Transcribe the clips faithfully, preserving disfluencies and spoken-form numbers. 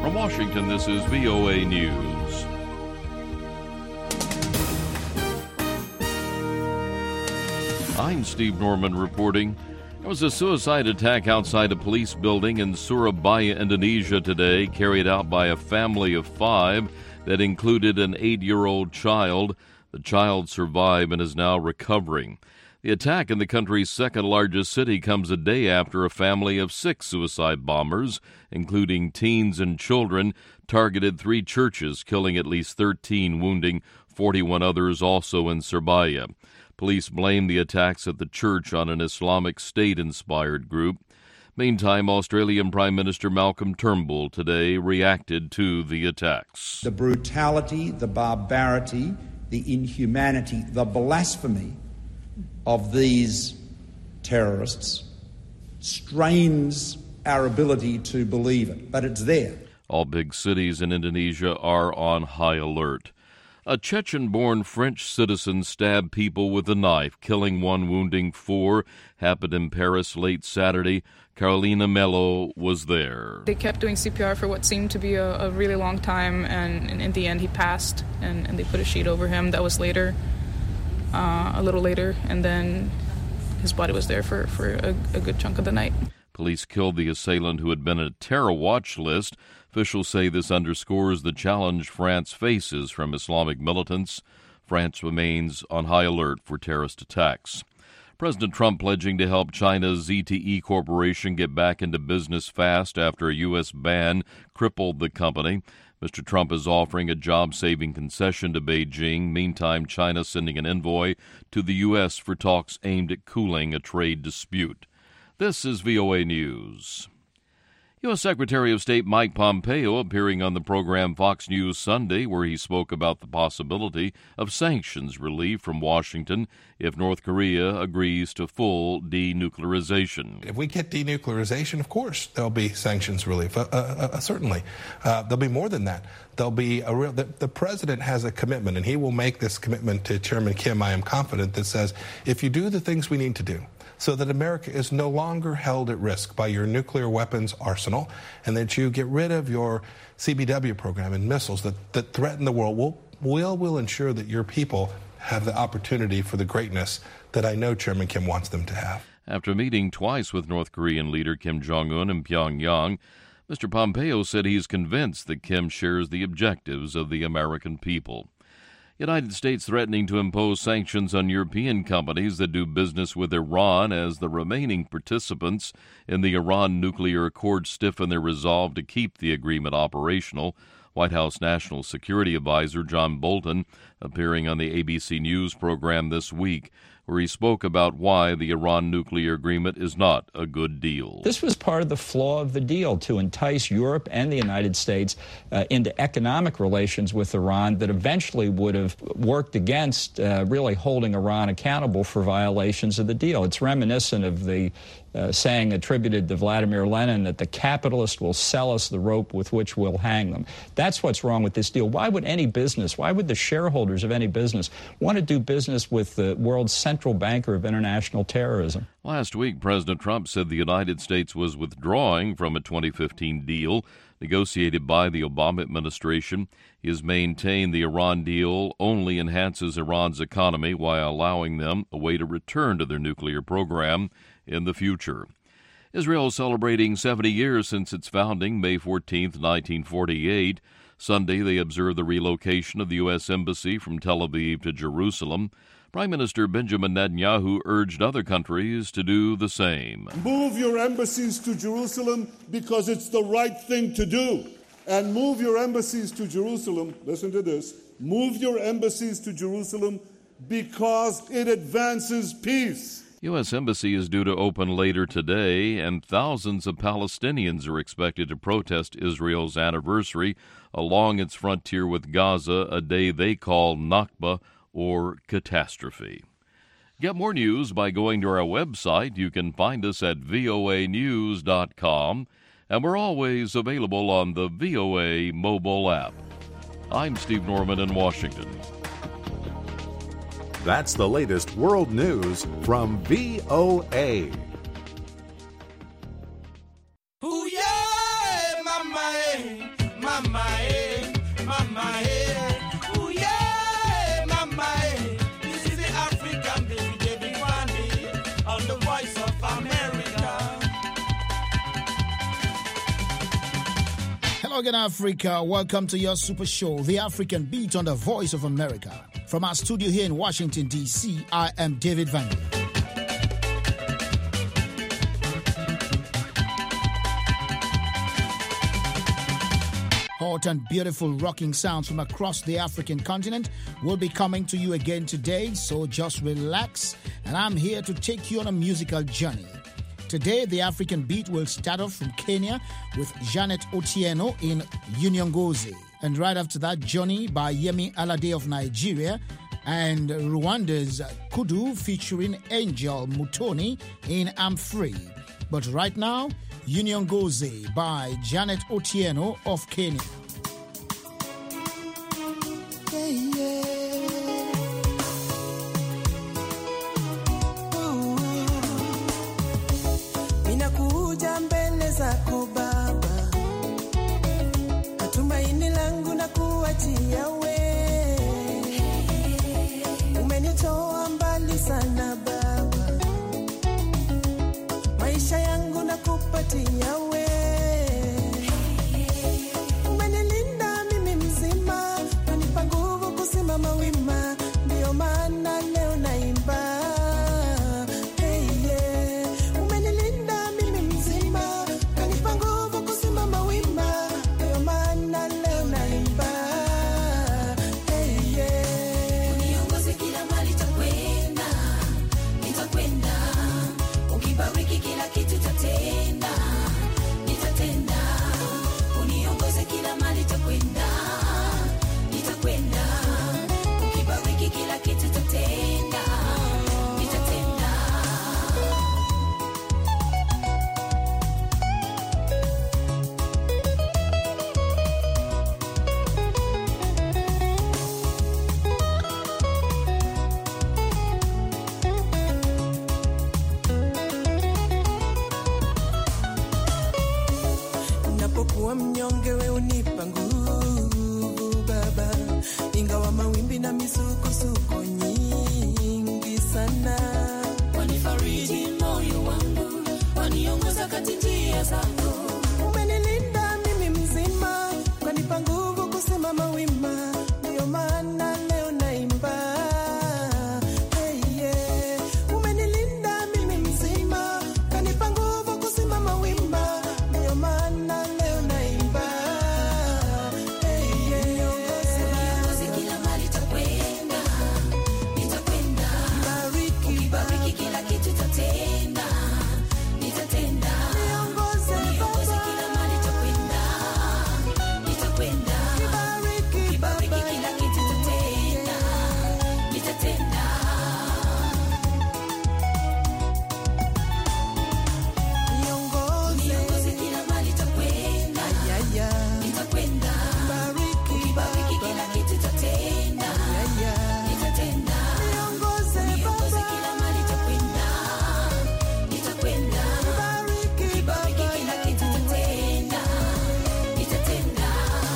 From Washington, this is V O A News. I'm Steve Norman reporting. There was a suicide attack outside a police building in Surabaya, Indonesia today, carried out by a family of five that included an eight-year-old child. The child survived and is now recovering. The attack in the country's second-largest city comes a day after a family of six suicide bombers, including teens and children, targeted three churches, killing at least thirteen, wounding forty-one others also in Surabaya. Police blame the attacks at the church on an Islamic State-inspired group. Meantime, Australian Prime Minister Malcolm Turnbull today reacted to the attacks. The brutality, the barbarity, the inhumanity, the blasphemy of these terrorists strains our ability to believe it, but it's there. All big cities in Indonesia are on high alert. A Chechen-born French citizen stabbed people with a knife, killing one, wounding four. Happened in Paris late Saturday. Carolina Mello was there. They kept doing C P R for what seemed to be a, a really long time, and, and in the end he passed, and, and they put a sheet over him. That was later, uh, a little later, and then his body was there for, for a, a good chunk of the night. Police killed the assailant, who had been on a terror watch list. Officials say this underscores the challenge France faces from Islamic militants. France remains on high alert for terrorist attacks. President Trump pledging to help China's Z T E Corporation get back into business fast after a U S ban crippled the company. Mister Trump is offering a job-saving concession to Beijing. Meantime, China sending an envoy to the U S for talks aimed at cooling a trade dispute. This is V O A News. U S. Secretary of State Mike Pompeo appearing on the program Fox News Sunday, where he spoke about the possibility of sanctions relief from Washington if North Korea agrees to full denuclearization. If we get denuclearization, of course, there'll be sanctions relief, uh, uh, uh, certainly. Uh, there'll be more than that. There'll be a real, the, the president has a commitment, and he will make this commitment to Chairman Kim, I am confident, that says, if you do the things we need to do, so that America is no longer held at risk by your nuclear weapons arsenal, and that you get rid of your C B W program and missiles that, that threaten the world, we'll, we'll, we'll ensure that your people have the opportunity for the greatness that I know Chairman Kim wants them to have. After meeting twice with North Korean leader Kim Jong-un in Pyongyang, Mister Pompeo said he's convinced that Kim shares the objectives of the American people. United States threatening to impose sanctions on European companies that do business with Iran as the remaining participants in the Iran nuclear accord stiffen their resolve to keep the agreement operational. White House National Security Advisor John Bolton appearing on the A B C News program this week, where he spoke about why the Iran nuclear agreement is not a good deal. This was part of the flaw of the deal, to entice Europe and the United States uh, into economic relations with Iran that eventually would have worked against uh, really holding Iran accountable for violations of the deal. It's reminiscent of the uh, saying attributed to Vladimir Lenin that the capitalist will sell us the rope with which we'll hang them. That's what's wrong with this deal. Why would any business, why would the shareholders of any business want to do business with the world's central banker of international terrorism? Last week, President Trump said the United States was withdrawing from a twenty fifteen deal negotiated by the Obama administration. He has maintained the Iran deal only enhances Iran's economy while allowing them a way to return to their nuclear program in the future. Israel celebrating seventy years since its founding, May fourteenth, nineteen forty-eight. Sunday, they observed the relocation of the U S. Embassy from Tel Aviv to Jerusalem. Prime Minister Benjamin Netanyahu urged other countries to do the same. Move your embassies to Jerusalem because it's the right thing to do. And move your embassies to Jerusalem, listen to this, move your embassies to Jerusalem because it advances peace. U S. Embassy is due to open later today, and thousands of Palestinians are expected to protest Israel's anniversary along its frontier with Gaza, a day they call Nakba, or catastrophe. Get more news by going to our website. You can find us at V O A news dot com, and we're always available on the V O A mobile app. I'm Steve Norman in Washington. That's the latest world news from V O A. Ooh, yeah, mama, Morgan Africa, welcome to your super show, The African Beat on the Voice of America. From our studio here in Washington, D C, I am David Van. Hot and beautiful rocking sounds from across the African continent will be coming to you again today, so just relax, and I'm here to take you on a musical journey. Today, the African Beat will start off from Kenya with Janet Otieno in Unyongozi. And right after that, Johnny by Yemi Alade of Nigeria, and Rwanda's Kudu featuring Angel Mutoni in I'm Free. But right now, Unyongozi by Janet Otieno of Kenya. Yeah, yeah. Minakuja mbele zako Baba, natumaini langu na kuachia we. Umenitoa mbali sana Baba, maisha yangu na kupatia we. Umenilinda mimi mzima, unanipa nguvu kusimama wima, ndio maana leo naimba. Hey, yeah. Umenilinda mimi mzima, unanipa nguvu kusimama wima, ndio maana leo naimba. Hey, yeah. Uniongoze kila mahali takwenda, nitakwenda. Ukibariki kila kitu tatenda, nitatenda. Uniongoze kila mahali takwenda, nitakwenda. Ukibariki kila kitu tatenda, nitatenda. Unapokuwa mnyonge we unipa nguvu Baba, ingawa mawimbi na misukosuko nyingi sana. Wanifariji moyo wangu, waniongoza katika njia zako. Umenilinda mimi mzima, ukanipa nguvu kusimama wima, ndio maana leo naimba. Hey, yeah. Umenilinda mimi mzima, ukanipa nguvu kusimama wima, ndio maana leo naimba. Hey, yeah. Uniongoze kila mahali takwenda, nitakwenda. Ukibariki kila kitu tatenda, nitatenda. Uniongoze kila mahali takwenda, nitakwenda. Ukibariki kila kitu tatenda, nitatenda. Uniongoze kila mahali takwenda, nitakwenda. Ukibariki kila kitu tatenda, nitatenda. Uniongoze kila mahali takwenda, nitakwenda. Ukibariki kila kitu tatenda, nitatenda.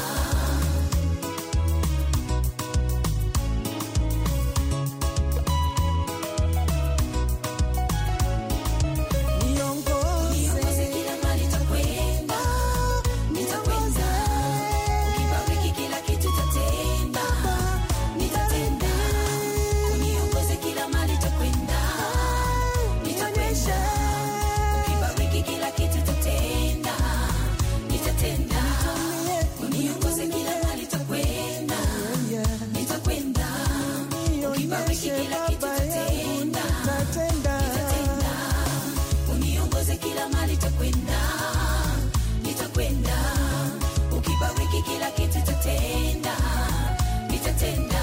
Niongoze kila mahali takwenda, nitakwenda. Ukibariki kila kitu tatenda, nitatenda. Uniongoze kila mahali takwenda, nitakwenda. Ukibariki kila kitu tatenda, nitatenda. Uniongoze kila mahali takwenda, nitakwenda. Ukibariki kila kitu tatenda, nitatenda. Uniongoze kila mahali takwenda, nitakwenda. Ukibariki kila kitu tatenda, nitatenda.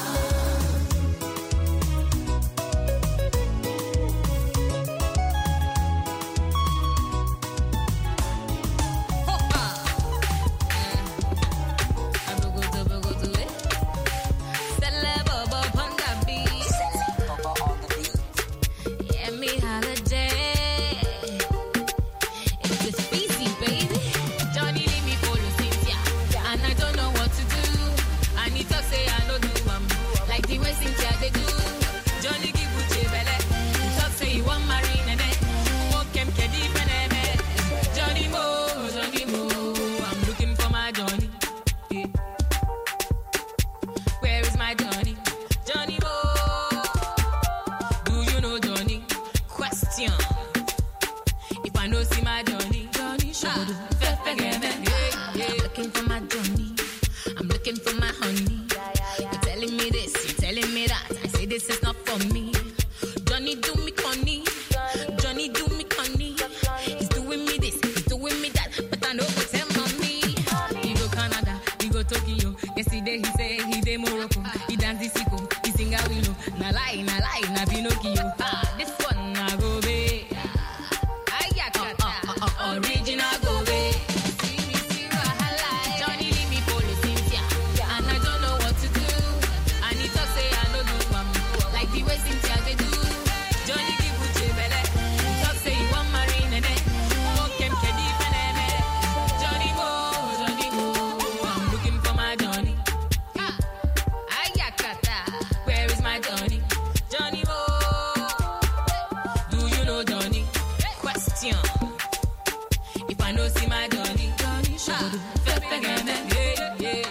Johnny, leave me for the Cynthia, and I don't know what to do. I need to say I don't do um, like the way Cynthia they do. Johnny give Uche belle, talk say you want marry nene, walk him kedi peneme. Johnny Mo, Johnny Mo, I'm looking for my looking for my Johnny. I'm looking for my honey. You're telling me this, you're telling me that. I say this is not for me. Johnny do me conny. Johnny do me conny. He's doing me this, he's doing me that. But I know what's him on me. He go Canada, he go Tokyo. Yesterday he say he dey Morocco. He dance the sicko, he sing a willow. Na lie, na lie, na Pinocchio. Ah, this one na go be. Ayakata, uh, uh, uh, original go be. Johnny leave me for Cynthia, and I don't know what to do. And he talk say I no do am like the way Cynthia they do. Johnny give Uche belle. He talk say he want marry nene. Walk him kedi peneme. Johnny Mo, Johnny Mo, I'm looking for my Johnny. Ayakata, where is my Johnny? Johnny Mo, do you know Johnny? Question. If I know see my Johnny, Johnny should fe fe gene, yeah yeah.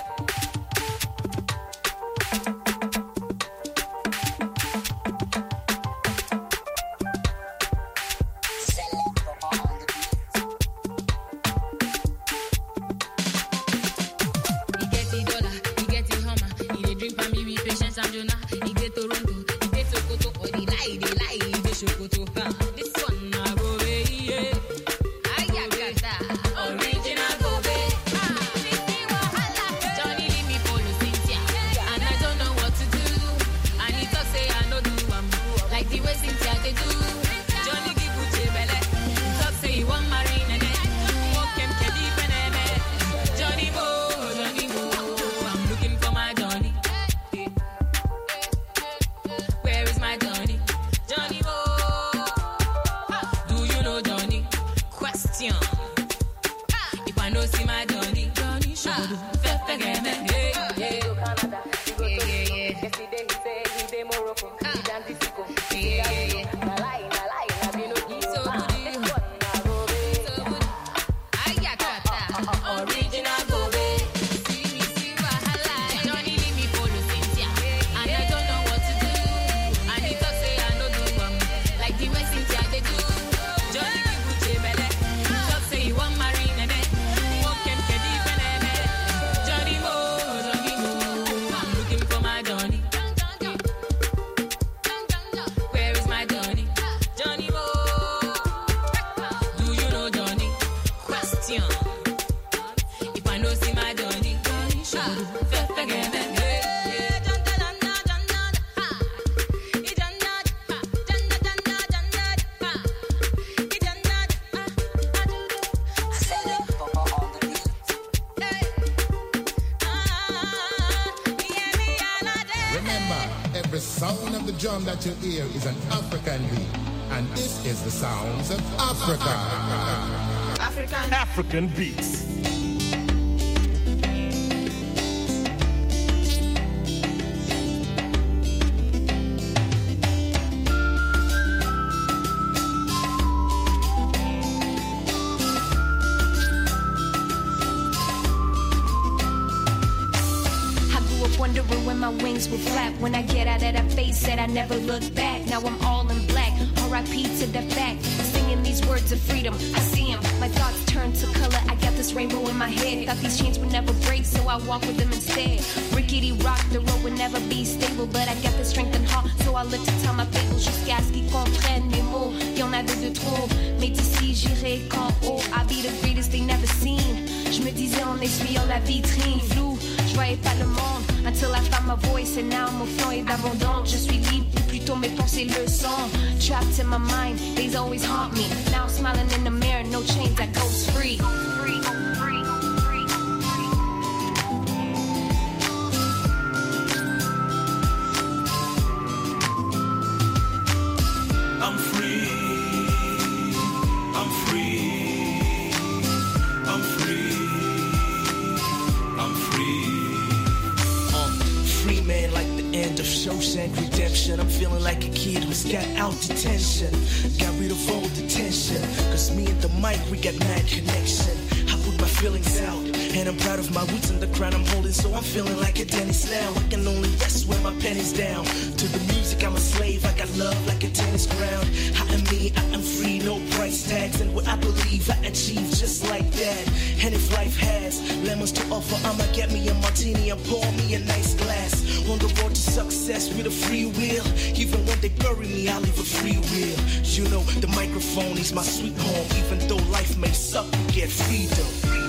He get the dollar, he get the hammer. He dey drink for me with patience and Jonah. He get Toronto, he get Sokoto. Oh, they lie, they lie, he dey Sokoto. Ah, this one na go away, yeah. Ayakata, original go away. Ah, this thing wahala. Johnny leave me for Cynthia, and I don't know what to do. And he talk say I no do am like the way Cynthia they do. Johnny give Uche belle. He talk say he want marry nene. Walk him kedi peneme. Johnny Mo, Johnny Mo, I'm looking for my Johnny. Where is my Johnny? Johnny Mo, do you know Johnny? Question. If I know see my Johnny, Johnny should fe fe gene, yeah yeah. Yeah yeah yeah. Yesterday he say he dey Morocco, he dance the sicko. Yeah yeah yeah. Na lie, na lie, na Pinocchio. So good, so good. Ayakata, original go away. See me see wahala. Johnny leave me for Cynthia, and I don't know what to do. And he talk say I no do am like the way Cynthia they do. Johnny give Uche belle. He talk say he want marry nene. Walk him kedi peneme. Johnny Mo, Johnny Mo, I'm looking for my Johnny. Where is my Johnny? Johnny Mo, do you know Johnny? Question. If I know see my Johnny, Johnny should fe fe gene, yeah yeah. Janda janda janda, ha. He janda, ha. Janda janda janda, ha. He janda, ha. I do do. I said it. Hey. Ah, yeah me alade. Remember, every sound of the drum that you hear is an African beat. And this is the sounds of Africa. African. African beats. I grew up wondering when my wings would flap. When I get out of that face, said I never look back. Now I'm all in black. R I P to the fact. Singing these words of freedom, I see them. My thoughts turn to color. I got this rainbow in my head. Thought these chains would never break, so I walk with them instead. Rickety rock, the road would never be stable, but I got the strength and heart, so I look to tell my people jusqu'à ce qu'ils comprennent mes mots. Y'en avait de trop, mais d'ici j'irai qu'en haut. I'll be the greatest they never seen. Je me disais en essuyant la vitrine, flou. Je voyais pas le monde until I found my voice, and now mon flow est abondant. Je suis libre, ou plutôt mes pensées le sont. Trapped in my mind, they's always haunt me. Now I'm smiling in the mirror, no chains, I goes free. Free, free. I'm free. I'm free. I'm free. I'm free. Uh, free man like the end of Shawshank Redemption. I'm feeling like a kid who's got out detention. Got rid of all the tension. Cause me and the mic, we got mad connection. I put my feelings out. And I'm proud of my roots and the crown I'm holding, so I'm feeling like a Dennis now. I can only rest when my penny's down. To the music, I'm a slave. I got love like a tennis ground. I am me, I am free, no price tags. And what I believe, I achieve just like that. And if life has lemons to offer, I'ma get me a martini and pour me a nice glass. On the road to success with a free will. Even when they bury me, I leave a free will. You know, the microphone is my sweet home. Even though life may suck, you get freedom.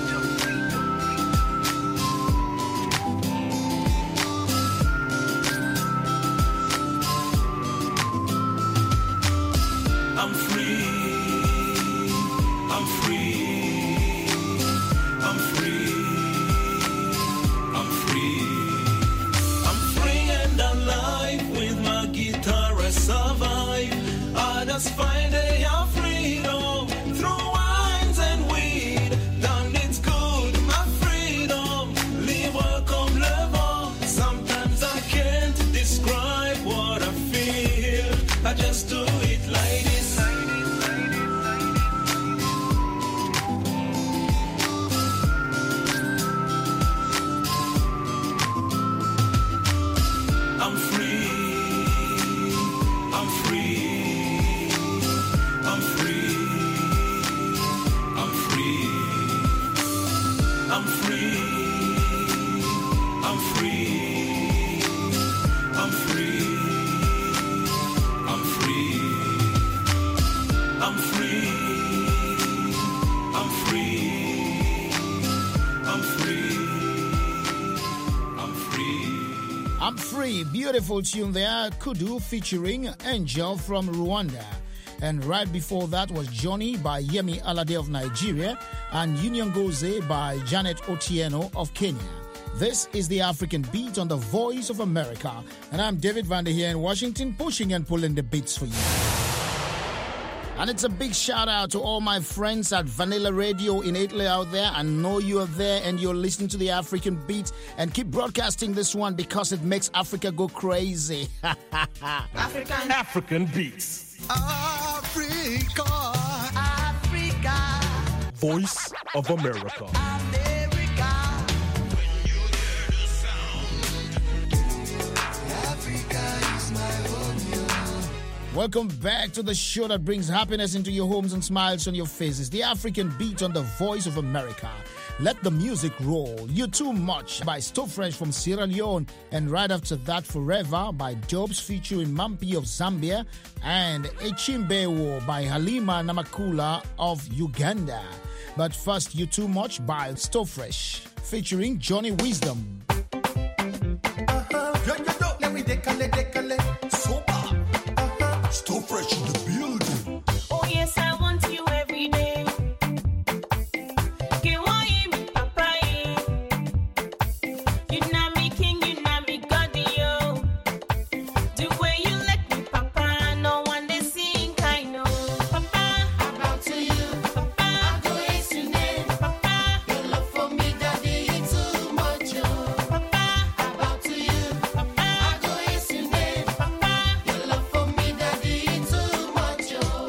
I'm free, I'm free, I'm free, I'm free. I'm free and alive, with my guitar I survive. I just find a freedom through wines and weed. Damn, it's good, my freedom. Live, welcome, love on. Sometimes I can't describe what I feel. I just do it like this. I'm free, I'm free, I'm free, I'm free, I'm free, I'm free, I'm free, I'm free, I'm free, I'm free, I'm free, I'm free. I'm Free, beautiful tune there, Kudu featuring Angel from Rwanda. And right before that was Johnny by Yemi Alade of Nigeria and Union Goze by Janet Otieno of Kenya. This is the African Beat on the Voice of America. And I'm David Vander here in Washington, pushing and pulling the beats for you. And it's a big shout out to all my friends at Vanilla Radio in Italy out there. I know you are there and you're listening to the African Beat, and keep broadcasting this one because it makes Africa go crazy. African African Beats. Africa, Africa, Voice of America. America. When you hear the sound, Africa is my home. Welcome back to the show that brings happiness into your homes and smiles on your faces. The African Beat on the Voice of America. Let the music roll. You're Too Much by Sto Fresh from Sierra Leone. And right after that, Forever by Dobes featuring Mampi of Zambia. And Echimbewo by Halima Namakula of Uganda. But first, You're Too Much by Sto Fresh featuring Johnny Wisdom. Uh-huh. Yo, yo, yo. Let me decale, decale. Sopa. Sto Fresh in the building. Oh yes, I want you every day. You know me king, you know me God, yo. The way you let me, Papa, no one they sing, I know. Papa, I bow to you. Papa, I go ace your name. Papa, your love for me, Daddy, it's too much, yo. Papa, I bow to you. Papa, I go ace your name. Papa, your love for me, Daddy, it's too much, yo.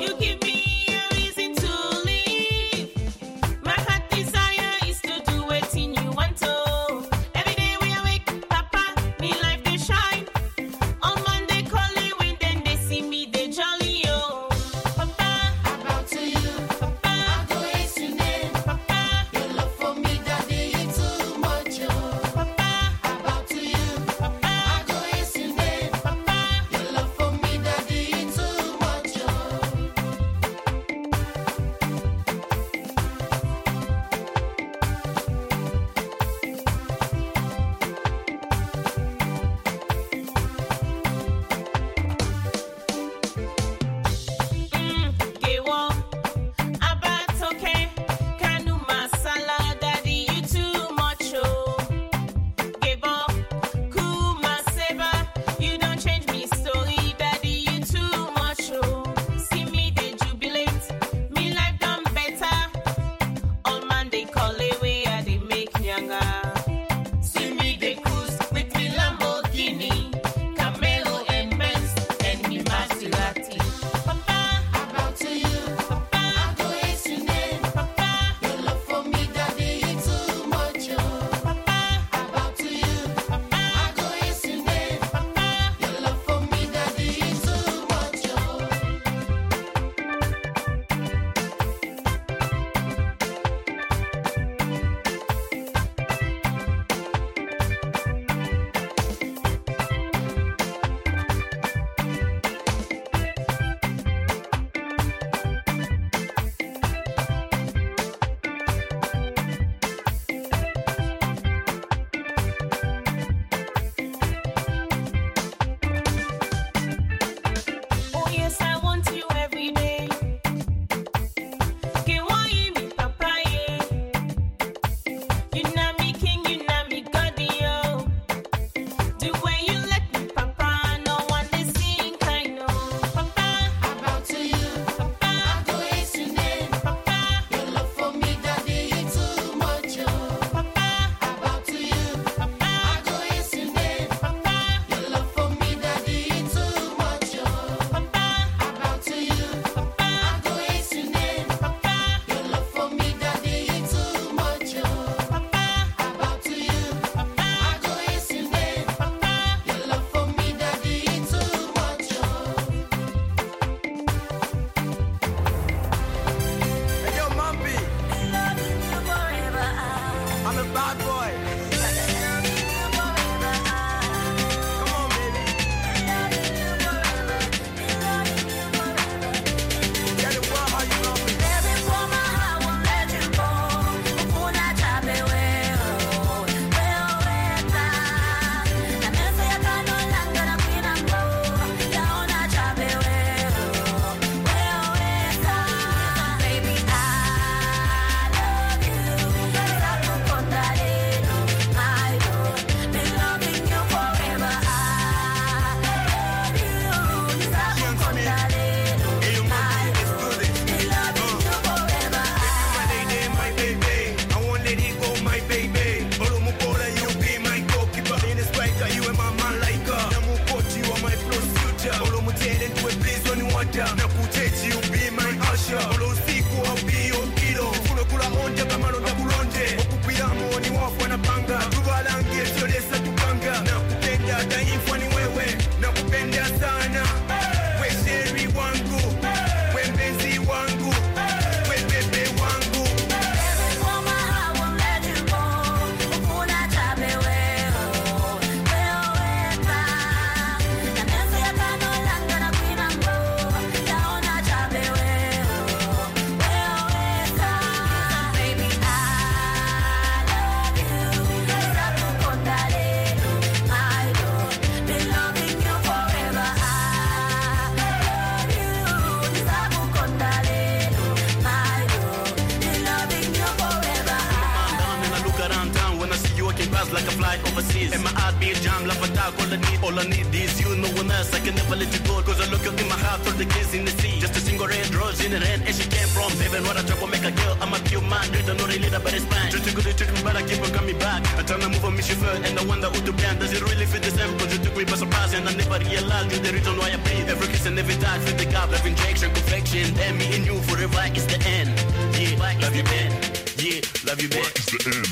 Like a flight overseas, and my heart beat jam, love attack, all I need, all I need is you, no one else, I can never let you go, cause I look up in my heart for the kids in the sea, just a single red rose in the hand, and she came from heaven, what a trouble make a girl, I'm a pure man, you don't know really that, but it's fine, just a good trick, but I keep on coming back, I turn to move on, miss you first, and I wonder who to plan, does it really fit the same, cause you took me by surprise, and I never realized you the reason why I breathe, every kiss and every time, fit the gap, love injection, perfection, and me and you forever is the end, yeah, love you man, yeah, love you man, it's the end.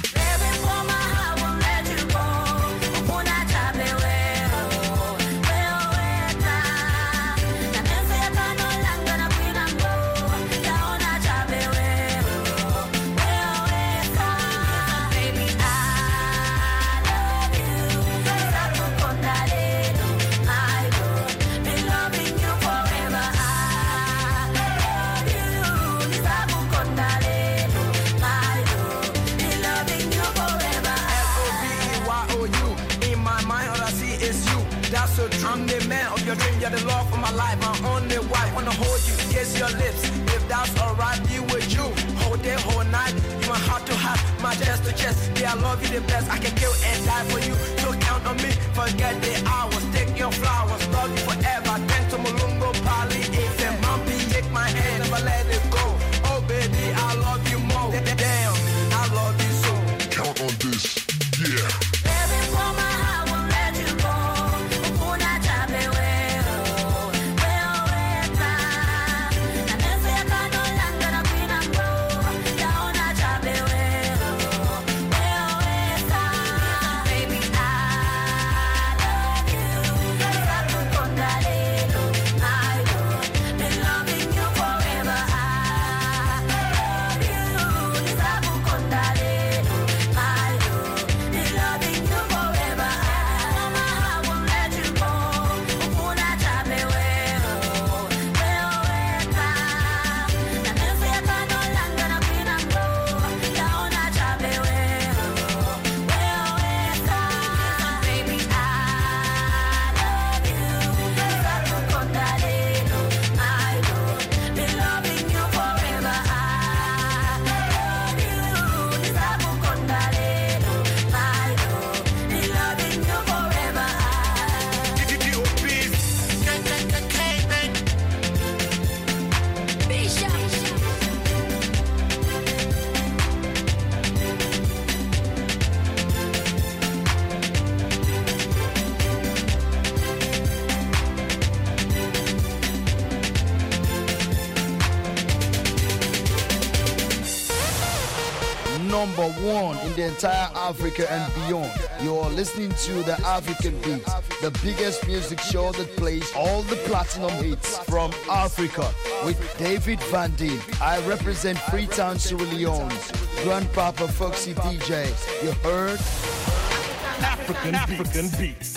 I'm the man of your dream, you're the love of my life, my only wife. Wanna hold you, kiss your lips, if that's alright, be with you. Whole day, whole night, you my heart to heart, my chest to chest. Yeah, I love you the best, I can kill and die for you. So count on me, forget the hours, take your flowers, love you forever. Thanks to Mulungo, Pali, if and Mumpy, take my hand, never let it go. Oh baby, I love you more. Damn, I love you so. Count on this, yeah. Forever. number one in the entire Africa and beyond. You're listening to the African Beat, the biggest music show that plays all the platinum hits from Africa with David Van Dien. I represent Freetown, Sierra Leone. Grandpapa Foxy D J. You heard? African, African Beats.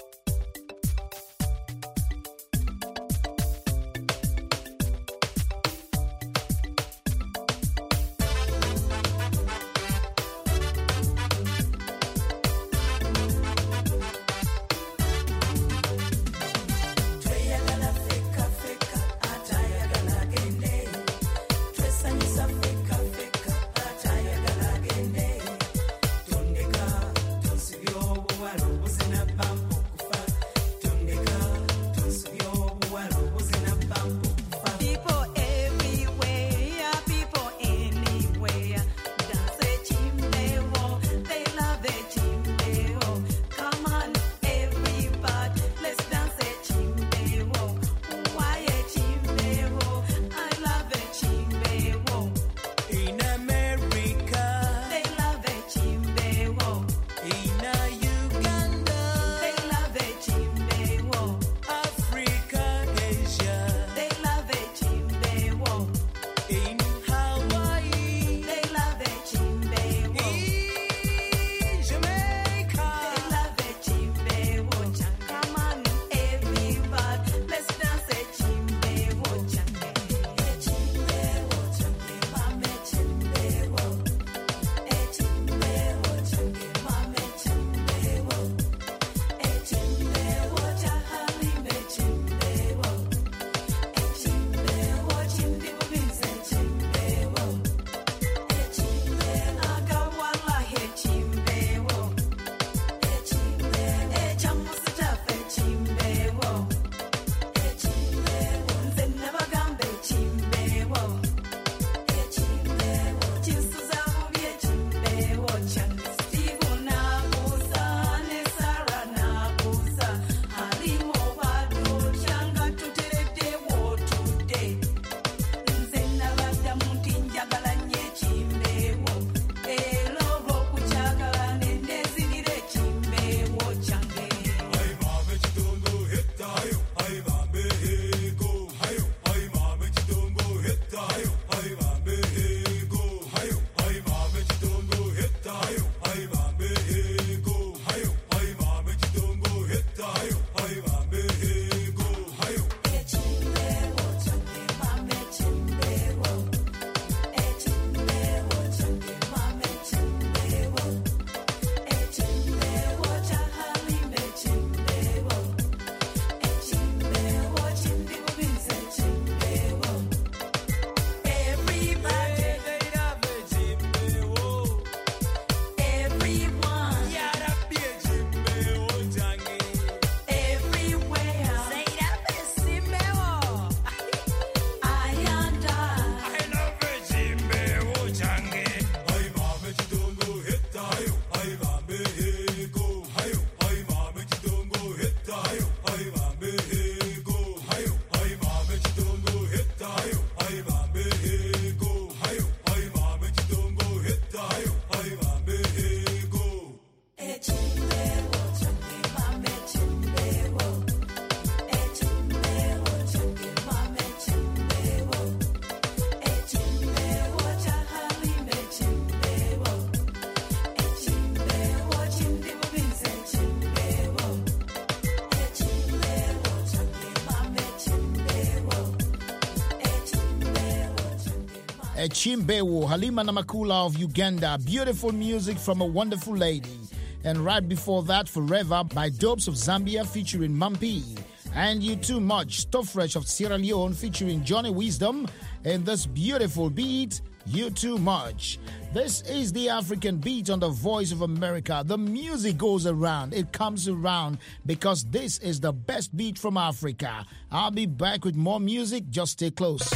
Chimbewo, Halima Namakula of Uganda. Beautiful music from a wonderful lady. And right before that, Forever by Dopes of Zambia featuring Mampi. And You Too Much, Stuff Fresh of Sierra Leone featuring Johnny Wisdom. And this beautiful beat, You Too Much. This is the African Beat on the Voice of America. The music goes around. It comes around because this is the best beat from Africa. I'll be back with more music. Just stay close.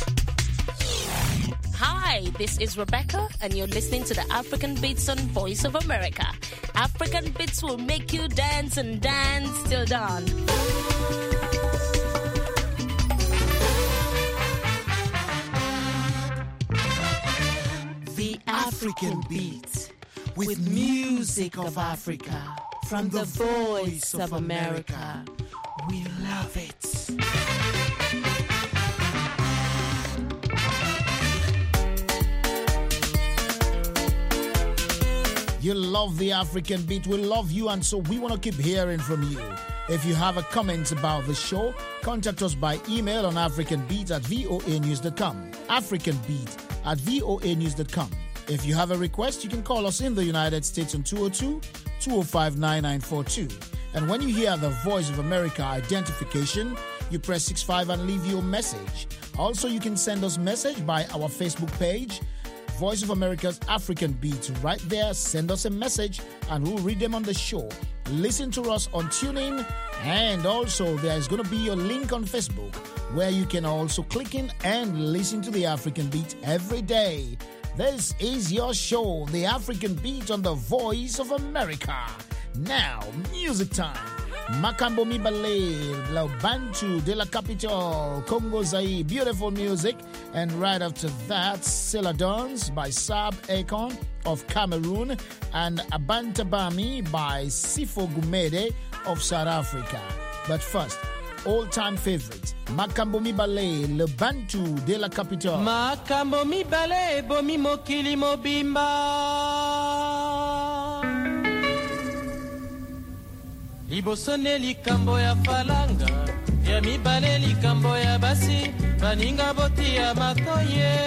Hi, this is Rebecca, and you're listening to the African Beats on Voice of America. African Beats will make you dance and dance till dawn. The African Beats. with music of Africa from the voice of America. We love it. You love the African beat. We love you, and so we want to keep hearing from you. If you have a comment about the show, contact us by email on africanbeat at voa news dot com. africanbeat at voa news dot com. If you have a request, you can call us in the United States on two oh two, two oh five, nine nine four two. And when you hear the Voice of America identification, you press six five and leave your message. Also, you can send us message by our Facebook page, Voice of America's African Beats. Right there, send us a message and we'll read them on the show. Listen to us on TuneIn, and also there's going to be a link on Facebook where you can also click in and listen to the African Beat every day. This is your show, the African Beat on the Voice of America. Now, music time. Makambo Mibale, La Bantu de la Capitale, Congo Zaire, beautiful music. And right after that, Celadons by Sab Akon of Cameroon, and Abantabami by Sifo Gumede of South Africa. But first, all-time favorite, Makambo Mibale, Le Bantu de la Capitale. Makambo Mibale, Bomi Mokili Mobimba. Libosone likambo ya falanga, ya mibale likambo ya basi, baninga boti ya matoye.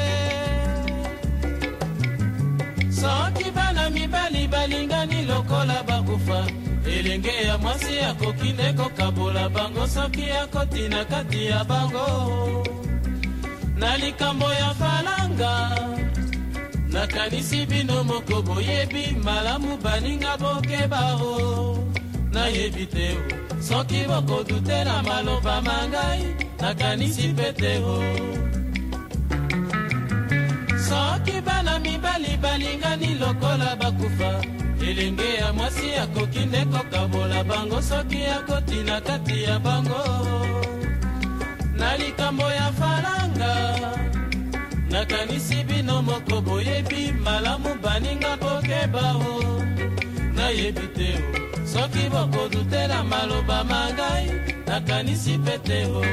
Soki bana mibali balinga ni lokola bakufa, elenge ya mwasi ya kokinde kokabola bango, soki ya kotina kati ya bango. Na likambo ya falanga, na kanisi bino moko boyebi, malamu baninga boke baro. Na yebite ho, soki boko dute na maloba mangai, na kanisi pete ho. Soki bana mibali balinga ni lokola bakufa, elenge ya mwasi ya kokinde kokabola bango, soki ya kotina kati ya bango. Na likambo ya falanga, na kanisi bino moko boyebi, malamu baninga boke baho. Na yebite ho, soki boko dute na maloba mangai, na kanisi pete ho.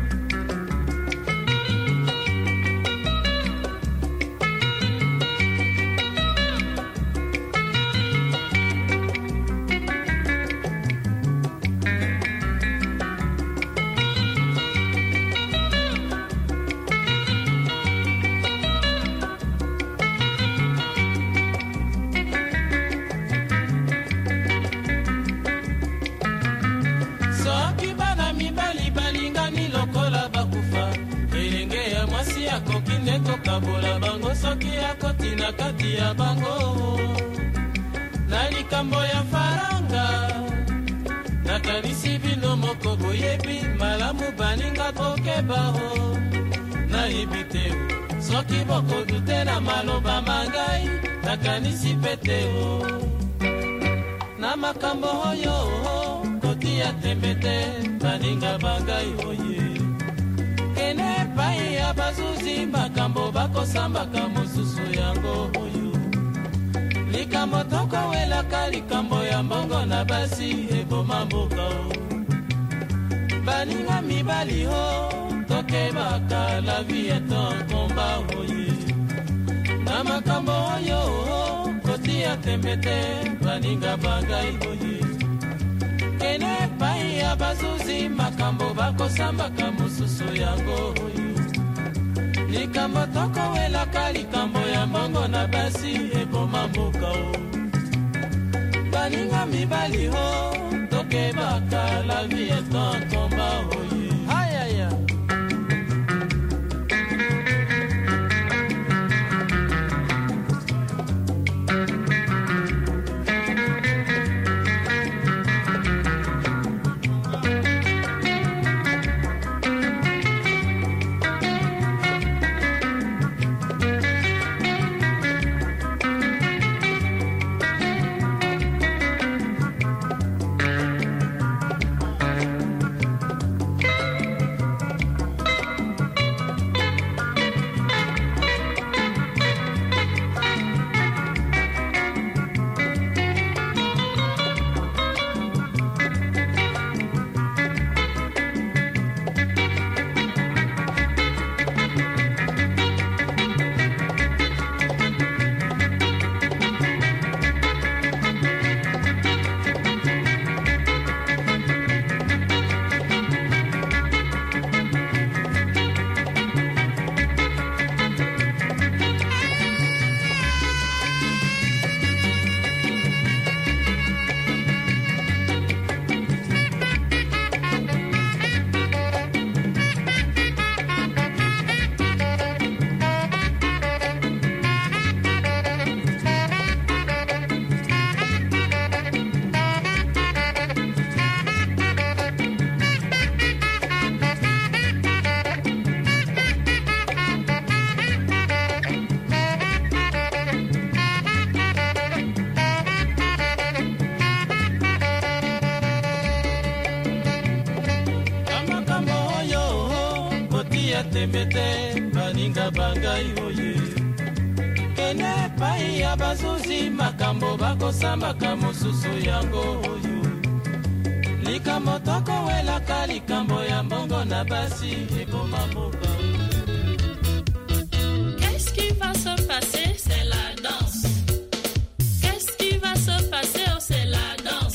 Kabola bango soki ya kotina kati ya bango. Na likambo ya faranga, na kanisi bino moko boyebi, malamu baninga boke baho. Na yebite ho, soki boko dute na maloba mangai, na kanisi pete ho. Na makambo hoyo, koti ya tembete, baninga bangai hoye. Kene pai ya bazuzi, makambo bako sambaka mususu yango oyo. Likambo toko welaka, likambo ya mbongo na basi, ebo mamboka o. Baninga mibali ho, toke baka, la vie est un combat oye. Na makambo oyo, koti ya tembete, baninga bangai oye. Kene pai ya bazuzi, makambo bako sambaka mususu yango oyo. Likambo toko welaka, likambo ya mbongo na basi, ebo mamboka o. Baninga mibali ho, toke baka, la vie est un combat oye. Aïe aïe aïe. ya temete baninga bangai oye kene pai ya bazuzi makambo bakosambaka mosusu yango oyo likambo tokowelaka likambo ya mbongo na basi ekoma mboka. Qu'est-ce qui va se passer? C'est la danse. Qu'est-ce qui va se passer? Oh, c'est la danse.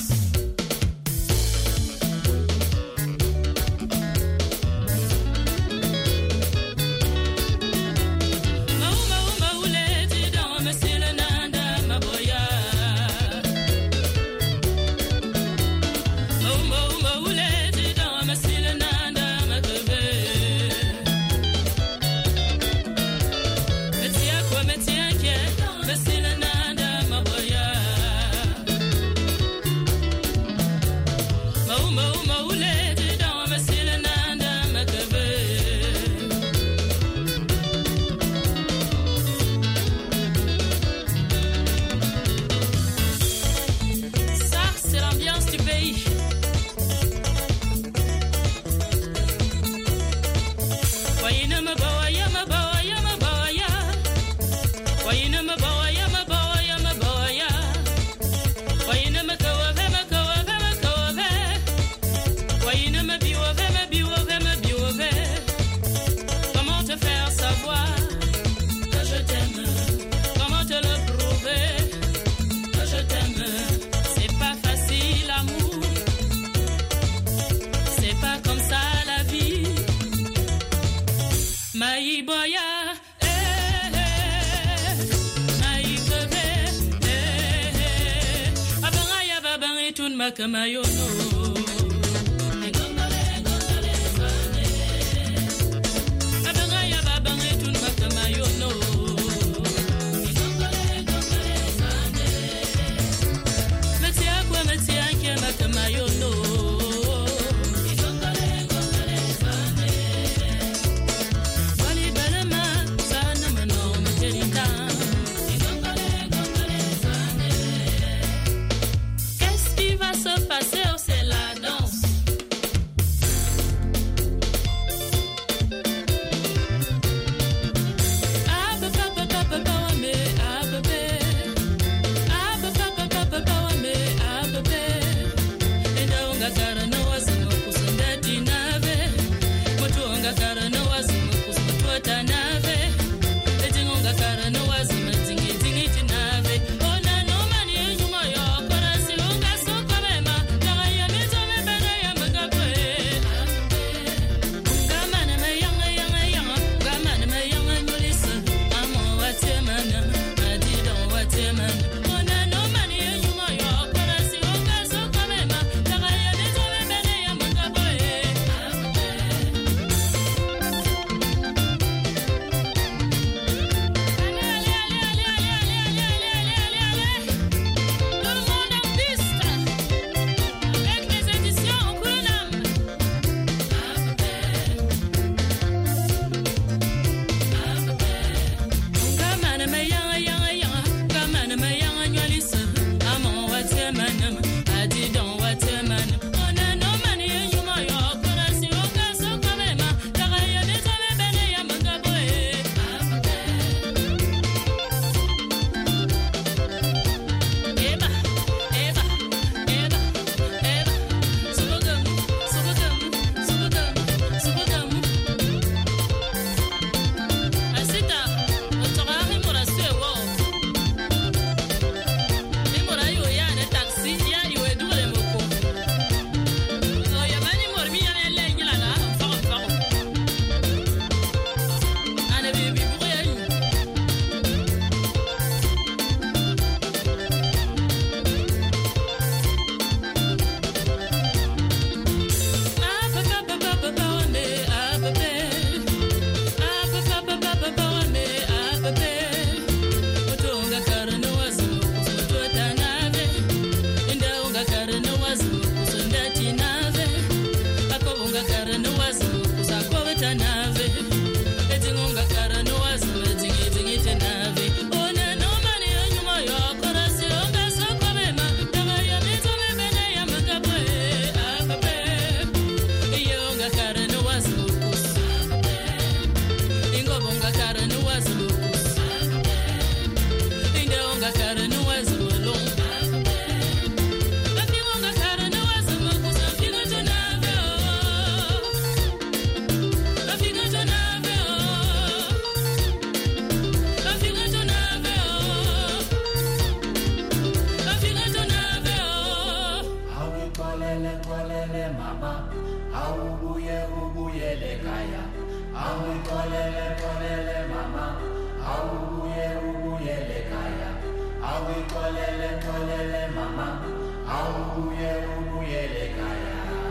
Kolele kolele mama, aubuye ubuye lekaya. Awi kolele kolele mama, aubuye ubuye lekaya. Awi kolele kolele mama, aubuye ubuye lekaya.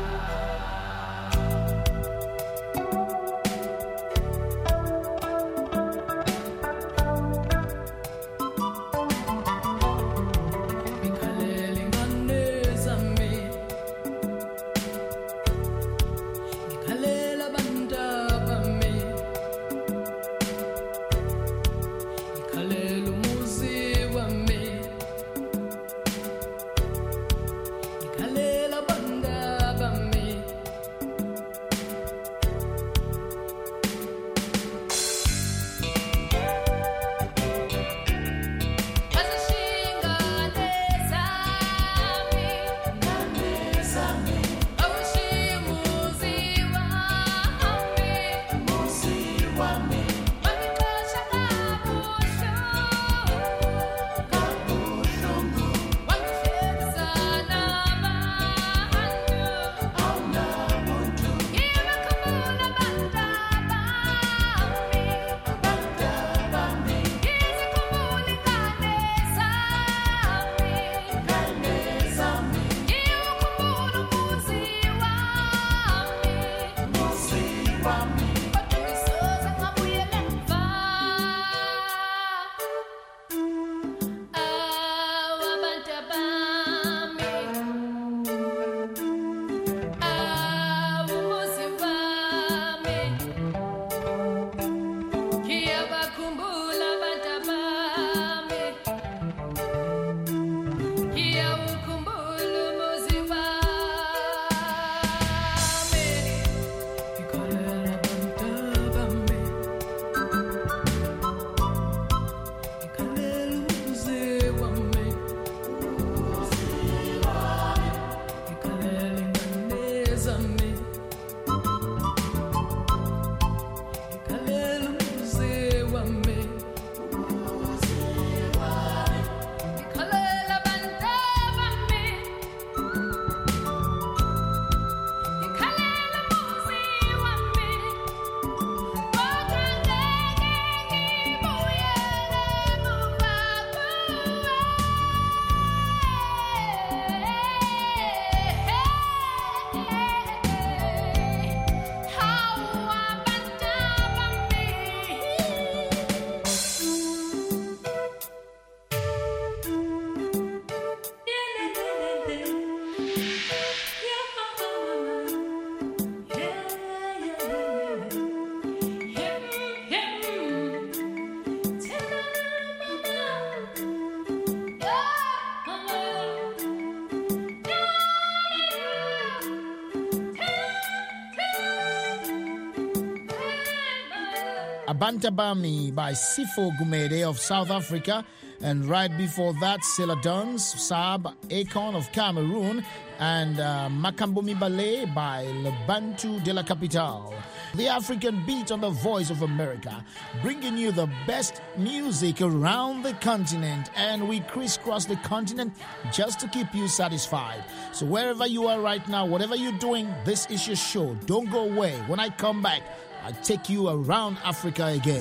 Abantabami by Sifo Gumede of South Africa, and right before that, Sela Duns, Saab Akon of Cameroon, and uh, Makambumi Ballet by Lebantu de la Capitale. The African Beat on the Voice of America, bringing you the best music around the continent, and we crisscross the continent just to keep you satisfied. So wherever you are right now, whatever you're doing, this is your show. Don't go away. When I come back, I take you around Africa again.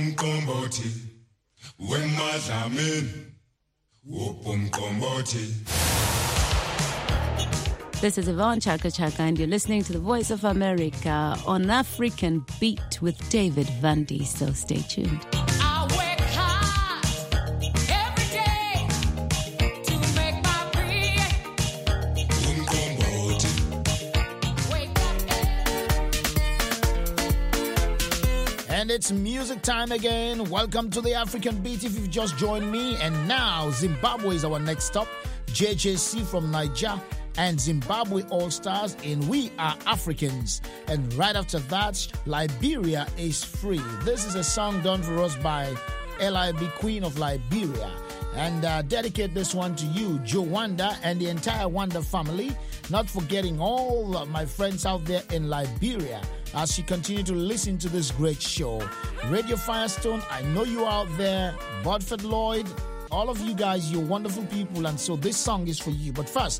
This is Yvonne Chaka Chaka, and you're listening to the Voice of America on African Beat with David Vandy. So stay tuned. And it's music time again. Welcome to the African Beat if you've just joined me. And now Zimbabwe is our next stop. J J C from Niger and Zimbabwe All-Stars in We Are Africans. And right after that, Liberia is Free. This is a song done for us by L I B Queen of Liberia. And uh, dedicate this one to you, Joe Wanda, and the entire Wanda family. Not forgetting all of my friends out there in Liberia as you continue to listen to this great show. Radio Firestone, I know you out there. Bodford Lloyd, all of you guys, you're wonderful people. And so this song is for you. But first,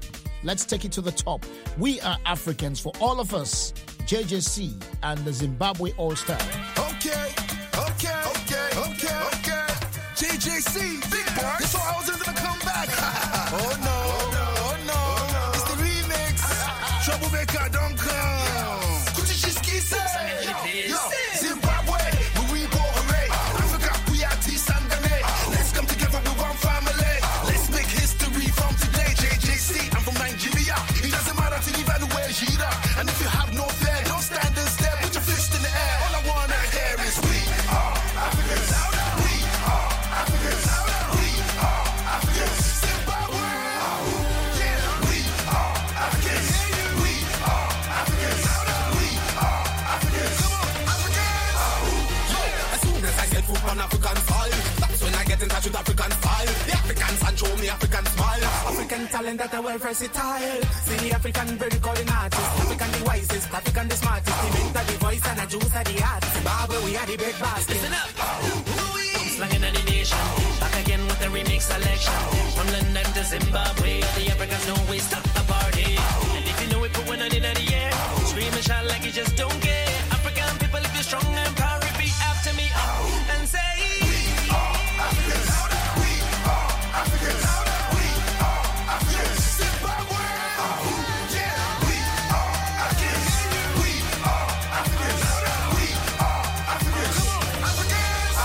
Let's take it to the top. We are Africans for all of us. J J C and the Zimbabwe All-Star. Okay, okay, okay, okay, okay. J J C, big boy. This one I was going to come back. Oh no, oh no, oh no. It's the remix. Troublemaker, don't come. Kuchishiski say, yo, Zimbabwe, we go hooray. Africa, we are T-Sangane. Let's come together with one family. Let's make history from today. J J C, I'm from Nigeria. It doesn't matter to leave anywhere, Jira. And if you have no fear, don't stand and stare. Put your fist in the air. All I wanna hear is we are Africans. We are Africans. We are Africans. Zimbabwe. Yeah, we are Africans. We are Africans. We are Africans. Come on, Africans. Yeah. As soon as I set foot on African soil, that's when I get in touch with African style. The Africans and show me African smile. African talent that are well versatile. See the African very calling artist. African the wisest, African the smartest. The mentor, the voice, and the juice are the artist. Zimbabwe, we are the big basket. Listen up. I'm slanging at the nation. Back again with the remix selection. From London to Zimbabwe, the Africans know we stop the party. And if you know it, put one on in the air. Scream and shout like you just don't care. African people, if you're strong and proud, repeat after me uh, and say, we are Africans. We are Africans. We are Africans. Zimbabwe. Yeah, we are Africans. We are Africans. We are Africans. Africans.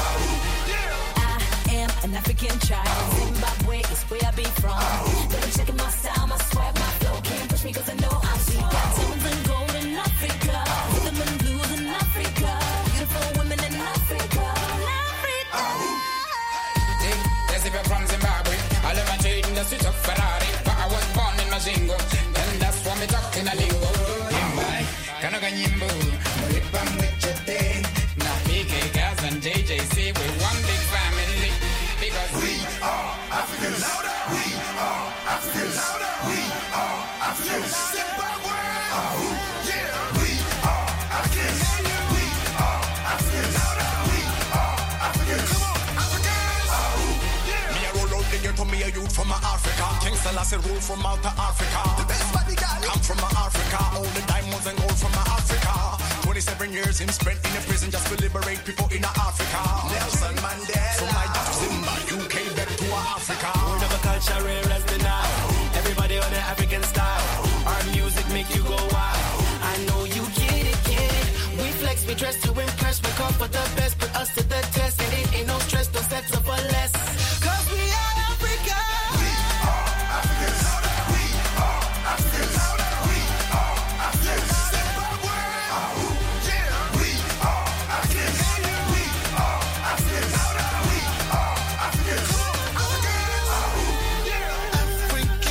I am an African child. Zimbabwe is where I be from. But I'm checking my style, my swag, my flow. Can't push me cause I know I'm sweet. Got diamonds and gold in Africa. Rhythm and blues in Africa. Beautiful women in Africa. Africa. Yes, if you're from Zimbabwe, I live and trade in the streets of Ferrari. But I was born in Mazingo, and that's why me talk in a lingo. Imbai, Kanaga Nyimbo, Ripam with your day. Now P K, Gaz and J J C, we're one big family. Because we are Africans. We are Africans. We are Africans. Zimbabwe. Yeah, we are Africans. We are Africans. We are Africans. Come on, Africans. Me a roll out the ghetto, me a youth from Africa. King Selassie rule from out of Africa. The best body guy come from Africa. All the diamonds and gold from Africa. twenty-seven years him spent in a prison just to liberate people in Africa. Nelson Mandela. From Nigeria to Zimbabwe, U K back to Africa. Word of a culture rare as the now. Everybody on the African style. Our music make you go wild. I know you get it, get it. We flex, we dress to impress. We come for the best, put us to the test. And it ain't no stress, don't settle for less. Cause we are Africa. We are Africans. We are Africans. We are Africans. Zimbabwe. Yeah, we are Africans. We are Africans. We are Africans. Africans. Yeah.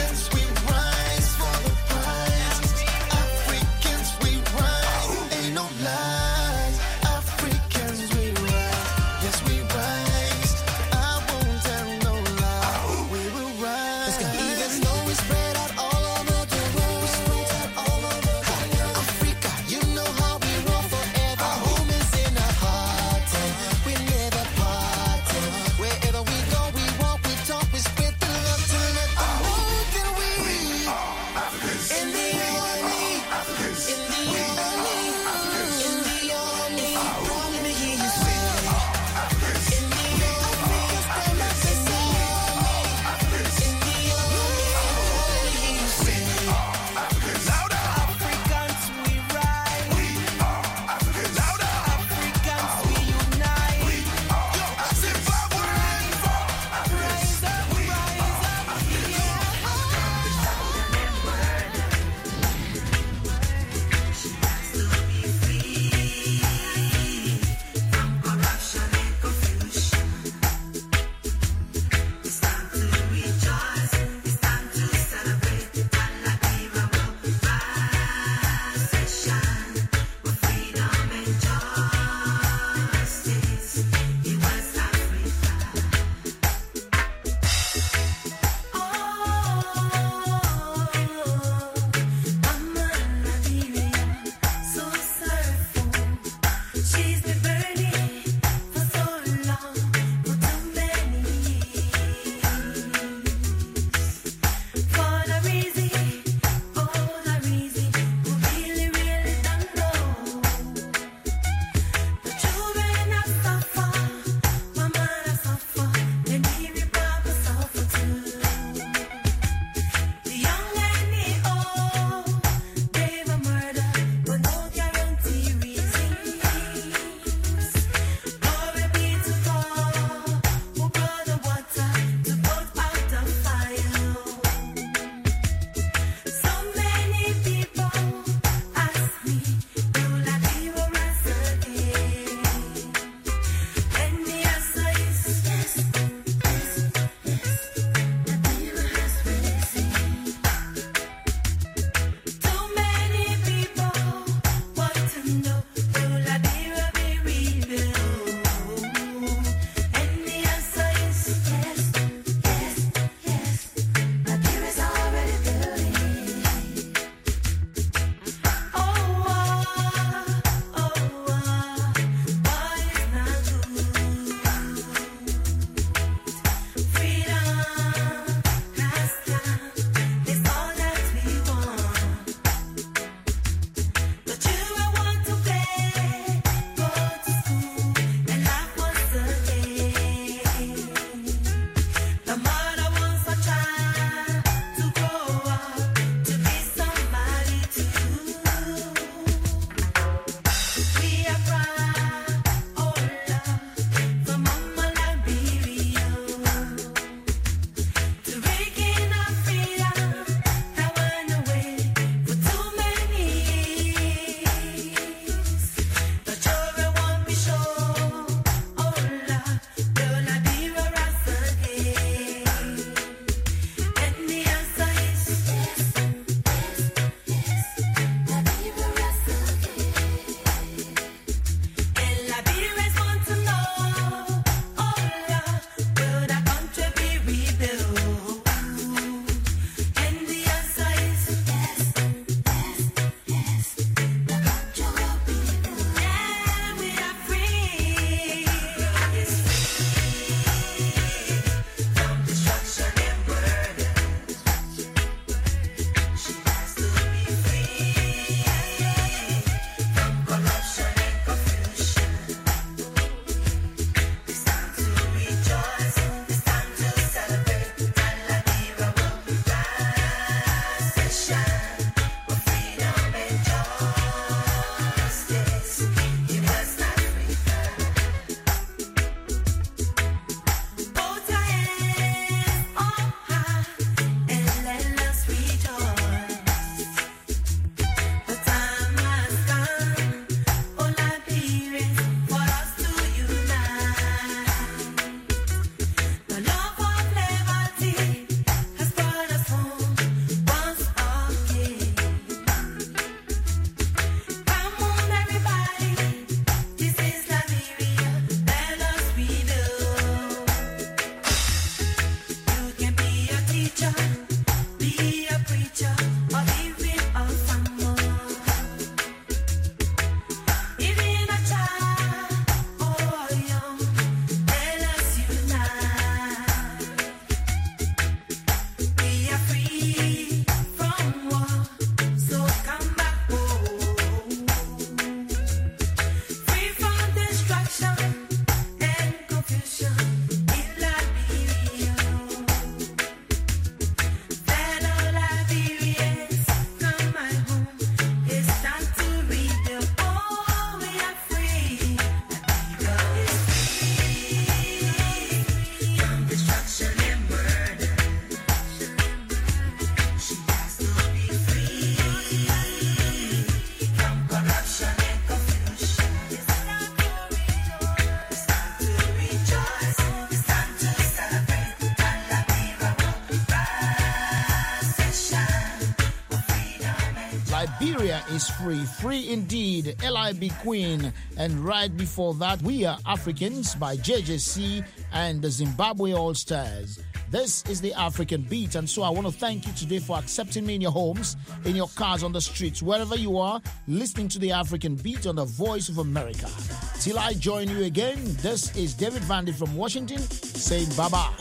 Liberia is free, free indeed, L I B Queen. And right before that, We Are Africans by J J C and the Zimbabwe All-Stars. This is the African Beat, and so I want to thank you today for accepting me in your homes, in your cars, on the streets, wherever you are, listening to the African Beat on the Voice of America. Till I join you again, this is David Vandy from Washington saying bye-bye.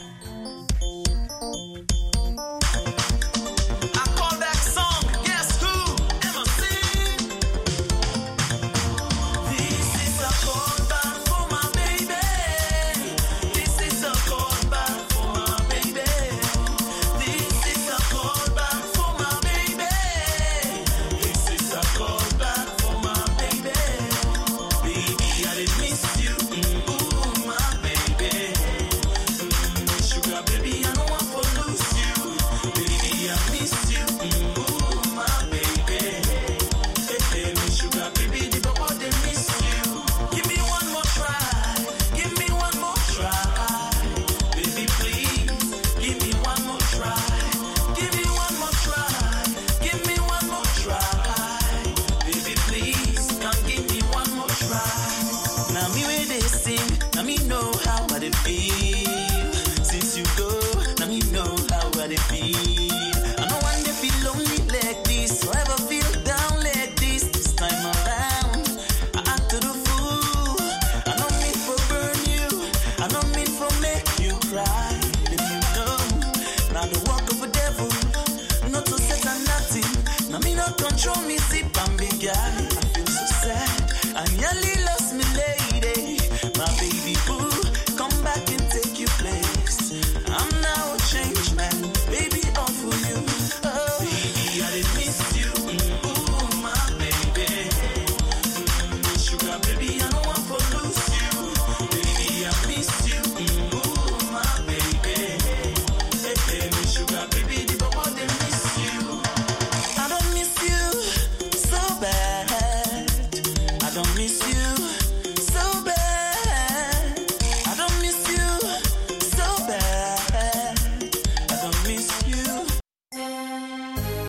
Control me, see, Bambi, girl.